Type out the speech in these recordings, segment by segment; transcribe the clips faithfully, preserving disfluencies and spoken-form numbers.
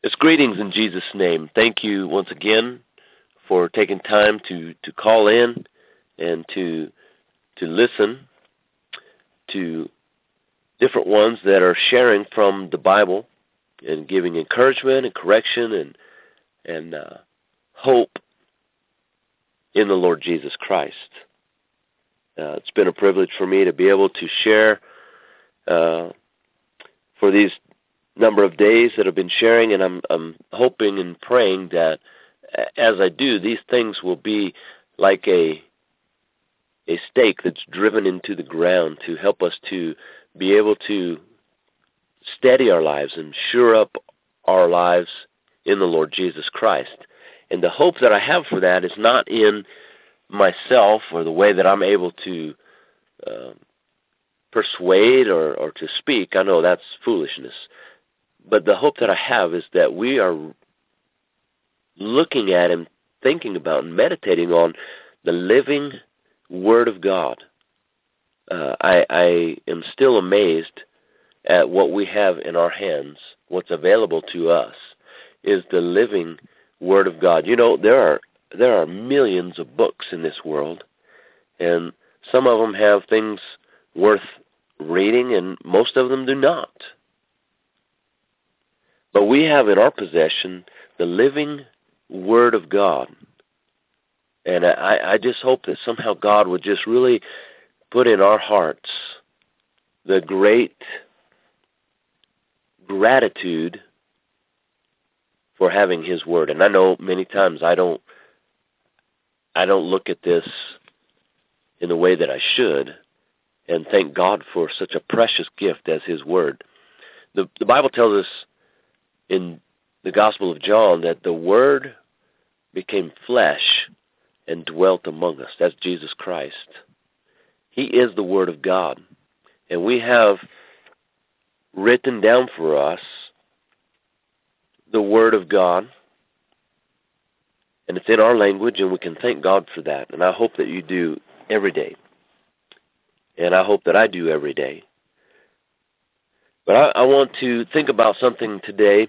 It's greetings in Jesus' name. Thank you once again for taking time to, to call in and to to listen to different ones that are sharing from the Bible and giving encouragement and correction and and uh, hope in the Lord Jesus Christ. Uh, it's been a privilege for me to be able to share uh, for these number of days that I've been sharing, and I'm, I'm hoping and praying that as I do, these things will be like a a stake that's driven into the ground to help us to be able to steady our lives and shore up our lives in the Lord Jesus Christ. And the hope that I have for that is not in myself or the way that I'm able to uh, persuade or, or to speak. I know that's foolishness. But the hope that I have is that we are looking at and thinking about and meditating on the living Word of God. Uh, I, I am still amazed at what we have in our hands. What's available to us is the living Word of God. You know, there are there are millions of books in this world, and some of them have things worth reading, and most of them do not. But we have in our possession the living Word of God. And I, I just hope that somehow God would just really put in our hearts the great gratitude for having His Word. And I know many times I don't I don't look at this in the way that I should and thank God for such a precious gift as His Word. The, the Bible tells us in the Gospel of John that the Word became flesh and dwelt among us. That's Jesus Christ. He is the Word of God. And we have written down for us the Word of God. And it's in our language, and we can thank God for that. And I hope that you do every day. And I hope that I do every day. But I, I want to think about something today.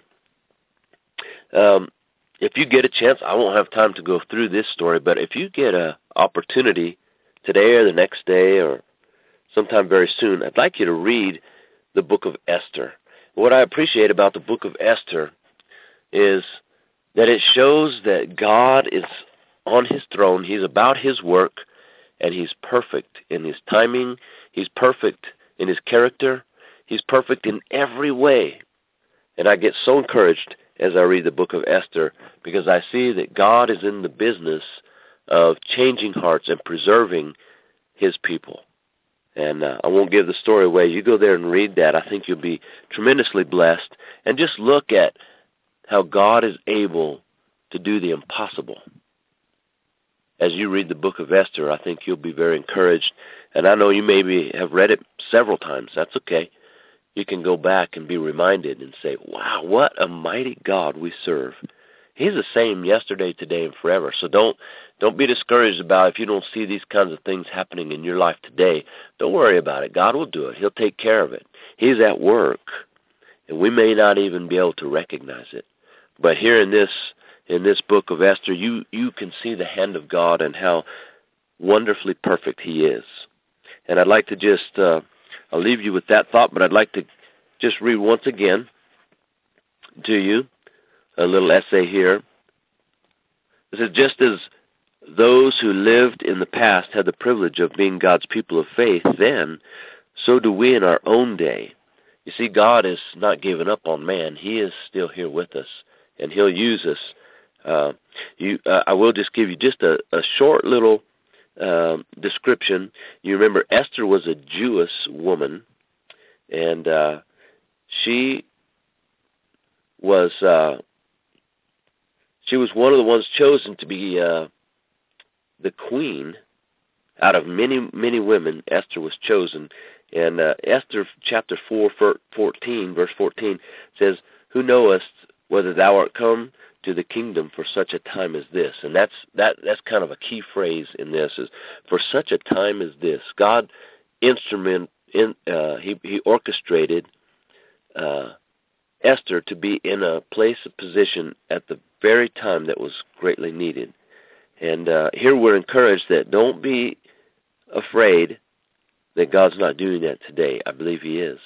Um, if you get a chance, I won't have time to go through this story, but if you get an opportunity today or the next day or sometime very soon, I'd like you to read the book of Esther. What I appreciate about the book of Esther is that it shows that God is on His throne. He's about His work, and He's perfect in His timing. He's perfect in His character. He's perfect in every way. And I get so encouraged as I read the book of Esther because I see that God is in the business of changing hearts and preserving His people. And uh, I won't give the story away. You go there and read that. I think you'll be tremendously blessed. And just look at how God is able to do the impossible. As you read the book of Esther, I think you'll be very encouraged. And I know you maybe have read it several times. That's okay. You can go back and be reminded and say, wow, what a mighty God we serve. He's the same yesterday, today, and forever. So don't don't be discouraged about if you don't see these kinds of things happening in your life today. Don't worry about it. God will do it. He'll take care of it. He's at work, and we may not even be able to recognize it. But here in this in this book of Esther, you, you can see the hand of God and how wonderfully perfect He is. And I'd like to just... Uh, I'll leave you with that thought, but I'd like to just read once again to you a little essay here. It says, just as those who lived in the past had the privilege of being God's people of faith then, so do we in our own day. You see, God is not giving up on man. He is still here with us, and He'll use us. Uh, you, uh, I will just give you just a, a short little Uh, description. You remember Esther was a Jewish woman, and uh, she was uh, she was one of the ones chosen to be uh, the queen out of many many women. Esther was chosen, and uh, Esther chapter four, fourteen, verse fourteen says, "Who knowest whether thou art come to the kingdom for such a time as this?" And that's that that's kind of a key phrase in this, is for such a time as this. God instrument in uh, he he orchestrated uh, Esther to be in a place of position at the very time that was greatly needed. And uh, here we're encouraged that don't be afraid that God's not doing that today. I believe He is.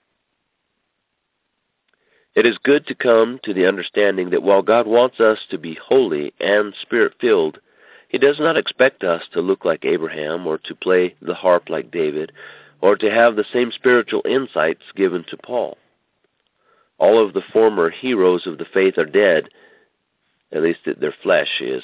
It is good to come to the understanding that while God wants us to be holy and Spirit-filled, He does not expect us to look like Abraham or to play the harp like David or to have the same spiritual insights given to Paul. All of the former heroes of the faith are dead, at least their flesh is.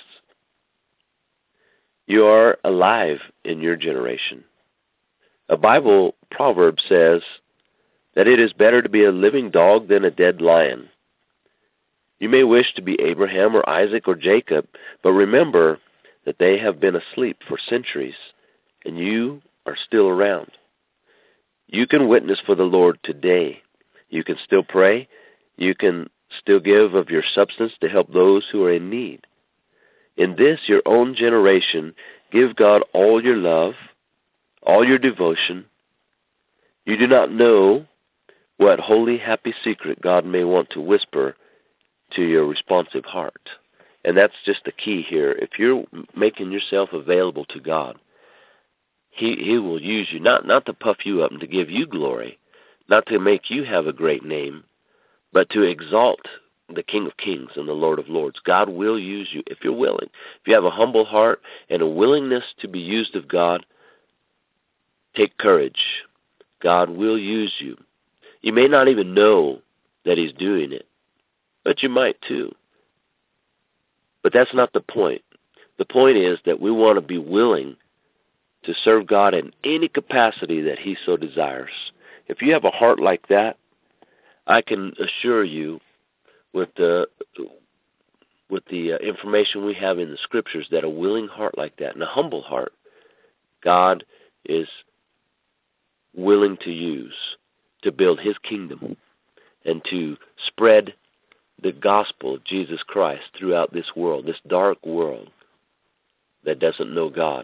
You are alive in your generation. A Bible proverb says that it is better to be a living dog than a dead lion. You may wish to be Abraham or Isaac or Jacob, but remember that they have been asleep for centuries, and you are still around. You can witness for the Lord today. You can still pray. You can still give of your substance to help those who are in need. In this, your own generation, give God all your love, all your devotion. You do not know what holy, happy secret God may want to whisper to your responsive heart. And that's just the key here. If you're making yourself available to God, He He will use you, not, not to puff you up and to give you glory, not to make you have a great name, but to exalt the King of Kings and the Lord of Lords. God will use you if you're willing. If you have a humble heart and a willingness to be used of God, take courage. God will use you. You may not even know that He's doing it, but you might too. But that's not the point. The point is that we want to be willing to serve God in any capacity that He so desires. If you have a heart like that, I can assure you with the with the uh, information we have in the Scriptures that a willing heart like that and a humble heart, God is willing to use to build His kingdom and to spread the gospel of Jesus Christ throughout this world, this dark world that doesn't know God.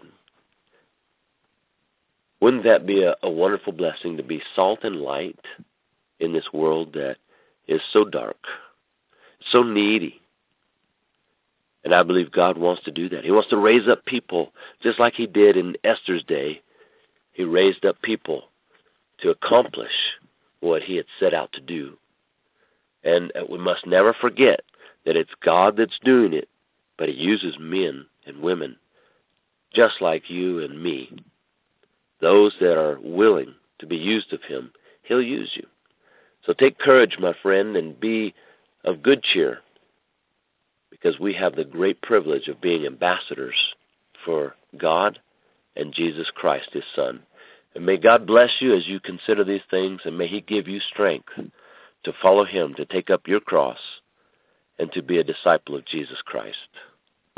Wouldn't that be a, a wonderful blessing to be salt and light in this world that is so dark, so needy? And I believe God wants to do that. He wants to raise up people just like He did in Esther's day. He raised up people to accomplish what He had set out to do. And we must never forget that it's God that's doing it, but He uses men and women just like you and me. Those that are willing to be used of Him, He'll use you. So take courage, my friend, and be of good cheer, because we have the great privilege of being ambassadors for God and Jesus Christ, His Son. And may God bless you as you consider these things, and may He give you strength to follow Him, to take up your cross, and to be a disciple of Jesus Christ.